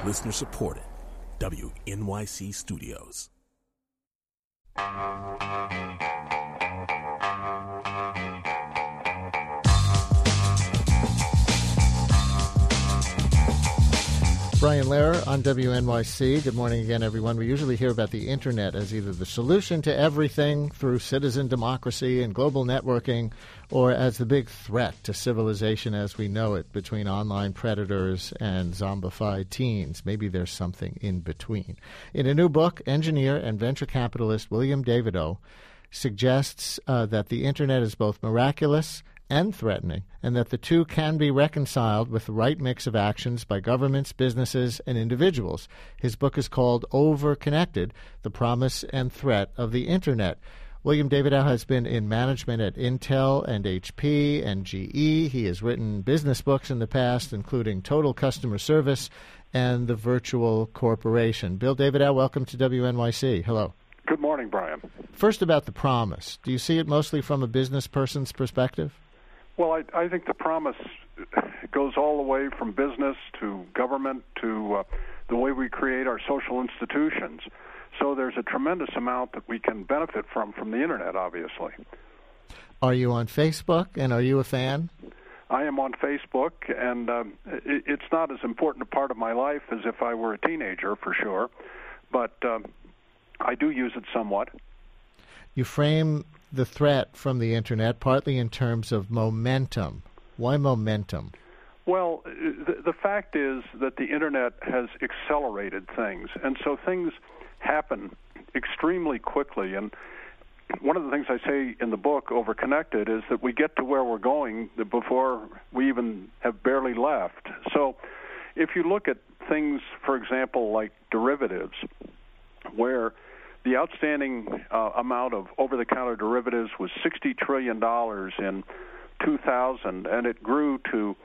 Listener supported. WNYC Studios. Brian Lehrer on WNYC. Good morning again, everyone. We usually hear about the Internet as either the solution to everything through citizen democracy and global networking, or as the big threat to civilization as we know it between online predators and zombified teens. Maybe there's something in between. In a new book, engineer and venture capitalist William Davidow suggests that the Internet is both miraculous and threatening, and that the two can be reconciled with the right mix of actions by governments, businesses, and individuals. His book is called Overconnected, The Promise and Threat of the Internet. William Davidow has been in management at Intel and HP and GE. He has written business books in the past, including Total Customer Service and The Virtual Corporation. Bill Davidow, welcome to WNYC. Hello. Good morning, Brian. First, about the promise. Do you see it mostly from a business person's perspective? Well, I think the promise goes all the way from business to government to the way we create our social institutions. So there's a tremendous amount that we can benefit from the Internet, obviously. Are you on Facebook, and are you a fan? I am on Facebook, and it's not as important a part of my life as if I were a teenager, for sure. But I do use it somewhat. You frame the threat from the Internet partly in terms of momentum. Why momentum? Well, the fact is that the Internet has accelerated things, and so things happen extremely quickly. And one of the things I say in the book, Overconnected, is that we get to where we're going before we even have barely left. So if you look at things, for example, like derivatives, where the outstanding amount of over-the-counter derivatives was $60 trillion in 2000, and it grew to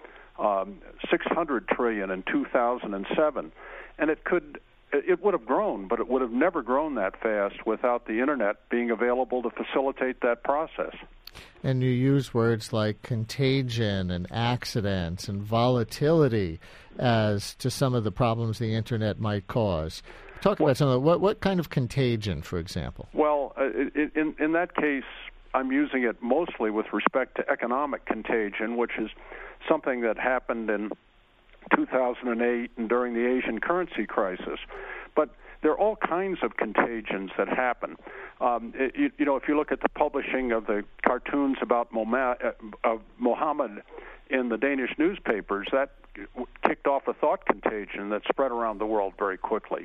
$600 trillion in 2007. And it would have grown, but it would have never grown that fast without the Internet being available to facilitate that process. And you use words like contagion and accidents and volatility as to some of the problems the Internet might cause. Talk about some of what kind of contagion, for example? Well, in that case, I'm using it mostly with respect to economic contagion, which is something that happened in 2008 and during the Asian currency crisis. But there are all kinds of contagions that happen. If you look at the publishing of the cartoons about Mohammed in the Danish newspapers, that kicked off a thought contagion that spread around the world very quickly.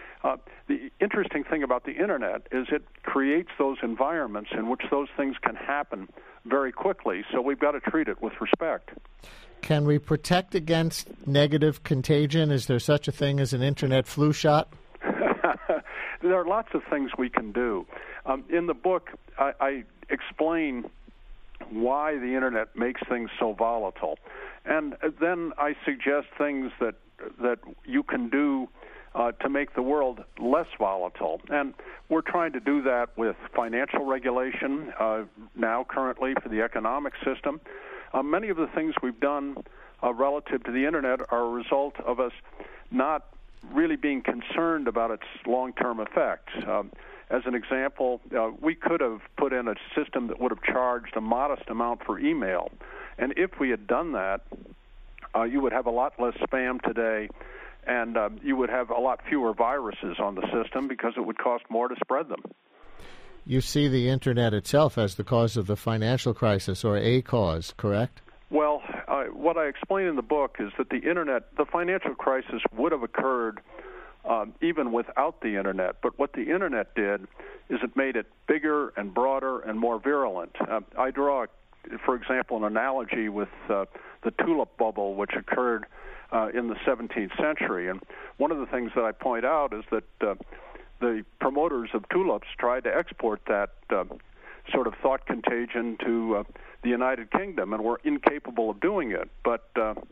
The interesting thing about the Internet is it creates those environments in which those things can happen very quickly, so we've got to treat it with respect. Can we protect against negative contagion? Is there such a thing as an Internet flu shot? There are lots of things we can do. In the book, I explain why the Internet makes things so volatile, and then I suggest things that you can do to make the world less volatile. And we're trying to do that with financial regulation now currently for the economic system. Many of the things we've done relative to the Internet are a result of us not really being concerned about its long-term effects. As an example, we could have put in a system that would have charged a modest amount for email. And if we had done that, you would have a lot less spam today, and you would have a lot fewer viruses on the system because it would cost more to spread them. You see the Internet itself as the cause of the financial crisis, or a cause, correct? Well, what I explain in the book is that the financial crisis would have occurred even without the Internet. But what the Internet did is it made it bigger and broader and more virulent. I draw, for example, an analogy with the tulip bubble, which occurred in the 17th century. And one of the things that I point out is that the promoters of tulips tried to export that sort of thought contagion to the United Kingdom and were incapable of doing it. But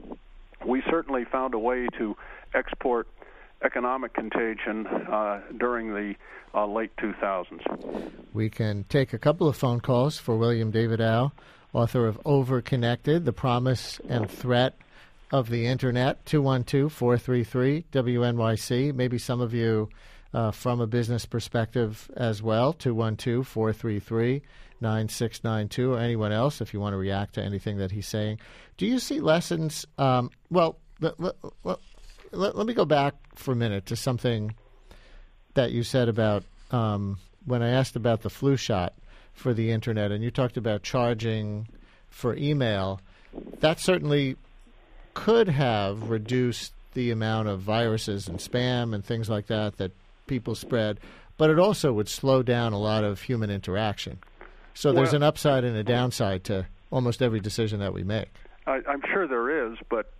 we certainly found a way to export economic contagion during the late 2000s. We can take a couple of phone calls for William Davidow, author of Overconnected, The Promise and Threat of the Internet, 212-433-WNYC. Maybe some of you from a business perspective as well, 212-433-9692, or anyone else if you want to react to anything that he's saying. Do you see lessons? Let me go back for a minute to something that you said about when I asked about the flu shot for the Internet, and you talked about charging for email. That certainly could have reduced the amount of viruses and spam and things like that people spread, but it also would slow down a lot of human interaction. So there's an upside and a downside to almost every decision that we make. I'm sure there is, but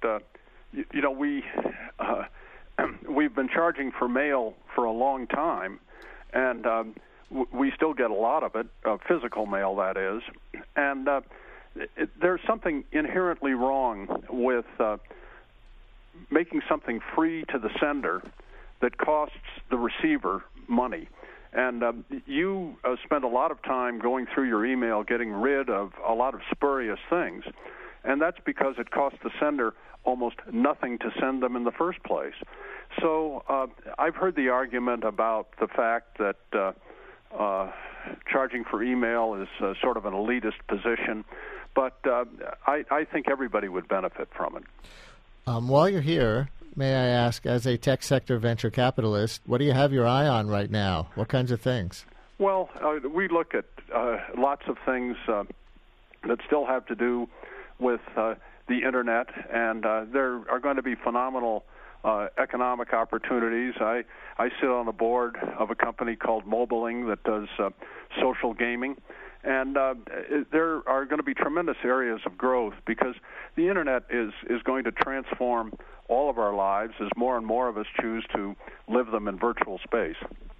we've been charging for mail for a long time, and we still get a lot of it, physical mail, that is. And there's something inherently wrong with making something free to the sender that costs the receiver money. And you spend a lot of time going through your email getting rid of a lot of spurious things. And that's because it costs the sender almost nothing to send them in the first place. So I've heard the argument about the fact that charging for email is sort of an elitist position, but I think everybody would benefit from it. While you're here, may I ask, as a tech sector venture capitalist, what do you have your eye on right now? What kinds of things? Well, we look at lots of things that still have to do with the Internet, and there are going to be phenomenal economic opportunities. I sit on the board of a company called Mobiling that does social gaming, and there are going to be tremendous areas of growth because the Internet is going to transform all of our lives as more and more of us choose to live them in virtual space.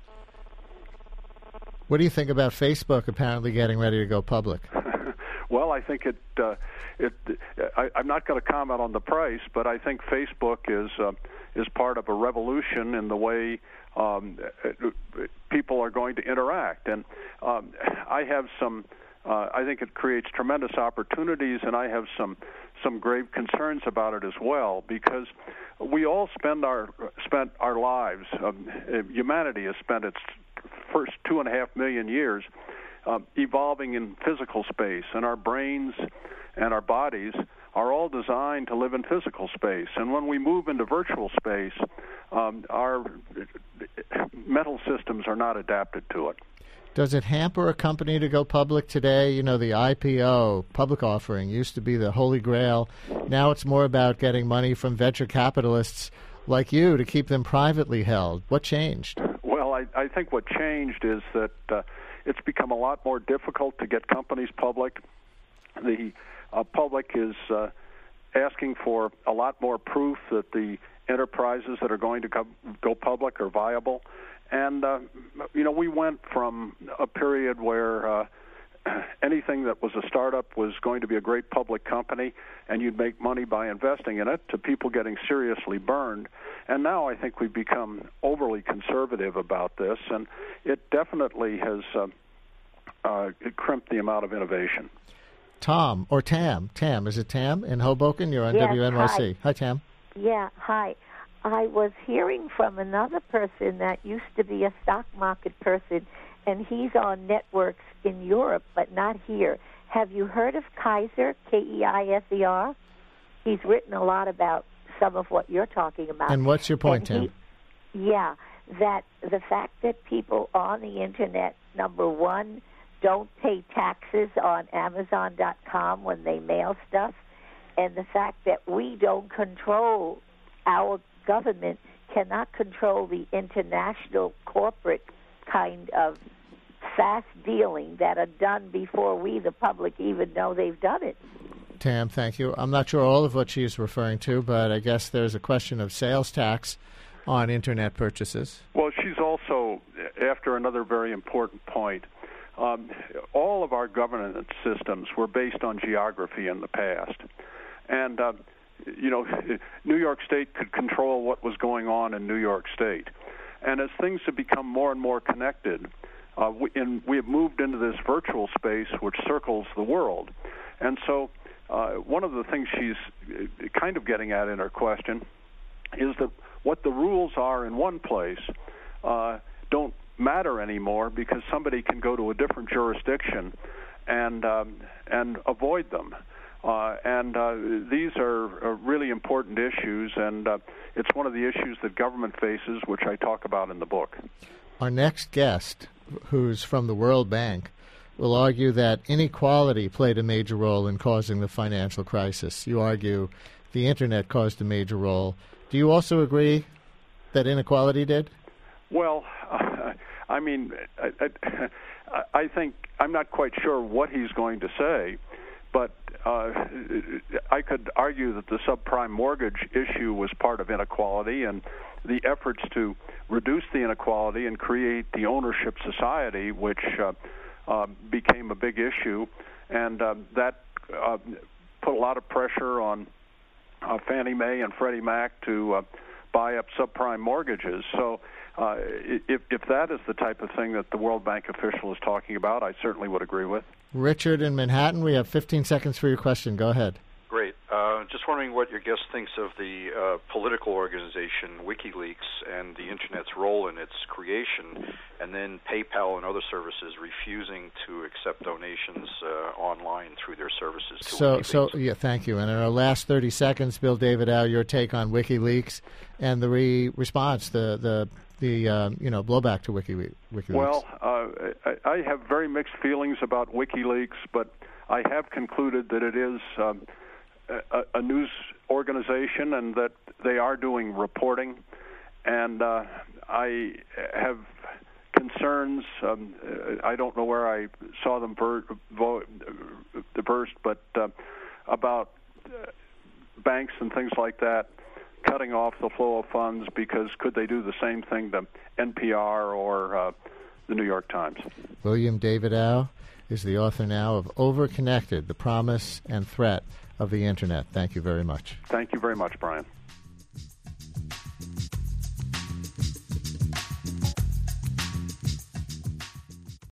What do you think about Facebook apparently getting ready to go public? Well, I think I'm not going to comment on the price, but I think Facebook is part of a revolution in the way people are going to interact, and I have some. I think it creates tremendous opportunities, and I have some grave concerns about it as well, because we all spent our lives. Humanity has spent its first 2.5 million years evolving in physical space, and our brains and our bodies are all designed to live in physical space. And when we move into virtual space, our mental systems are not adapted to it. Does it hamper a company to go public today? You know, the IPO, public offering, used to be the holy grail. Now it's more about getting money from venture capitalists like you to keep them privately held. What changed? Well, I think what changed is that it's become a lot more difficult to get companies public. The public is asking for a lot more proof that the enterprises that are going to go public are viable. And, we went from a period where anything that was a startup was going to be a great public company and you'd make money by investing in it, to people getting seriously burned. And now I think we've become overly conservative about this, and it definitely has crimped the amount of innovation. Tom, or Tam. Tam, is it Tam in Hoboken? You're on yes, WNYC. Hi, Tam. Yeah, hi. I was hearing from another person that used to be a stock market person, and he's on networks in Europe, but not here. Have you heard of Keiser, Keiser? He's written a lot about some of what you're talking about. And what's your point, Tim? That the fact that people on the Internet, number one, don't pay taxes on Amazon.com when they mail stuff, and the fact that we don't control, our government cannot control the international corporate kind of fast dealing that are done before we, the public, even know they've done it. Tam, thank you. I'm not sure all of what she's referring to, but I guess there's a question of sales tax on Internet purchases. Well, she's also after another very important point. All of our governance systems were based on geography in the past. And, New York State could control what was going on in New York State. And as things have become more and more connected, we have moved into this virtual space which circles the world. And so one of the things she's kind of getting at in her question is that what the rules are in one place don't matter anymore because somebody can go to a different jurisdiction and avoid them. These are really important issues, and it's one of the issues that government faces, which I talk about in the book. Our next guest, who's from the World Bank, will argue that inequality played a major role in causing the financial crisis. You argue the Internet caused a major role. Do you also agree that inequality did? Well, I mean, I think I'm not quite sure what he's going to say, but I could argue that the subprime mortgage issue was part of inequality, and the efforts to reduce the inequality and create the ownership society, which became a big issue, and that put a lot of pressure on Fannie Mae and Freddie Mac to buy up subprime mortgages. So if that is the type of thing that the World Bank official is talking about, I certainly would agree with. Richard in Manhattan, we have 15 seconds for your question. Go ahead. Great. Just wondering what your guest thinks of the political organization WikiLeaks and the Internet's role in its creation, and then PayPal and other services refusing to accept donations online through their services to WikiLeaks. Thank you. And in our last 30 seconds, Bill Davidow, your take on WikiLeaks and the response, the blowback to WikiLeaks. Well, I have very mixed feelings about WikiLeaks, but I have concluded that it is a news organization and that they are doing reporting. And I have concerns. I don't know where I saw them burst, but about banks and things like that cutting off the flow of funds, because could they do the same thing to NPR or the New York Times? William Davidow is the author now of Overconnected, The Promise and Threat of the Internet. Thank you very much. Thank you very much, Brian.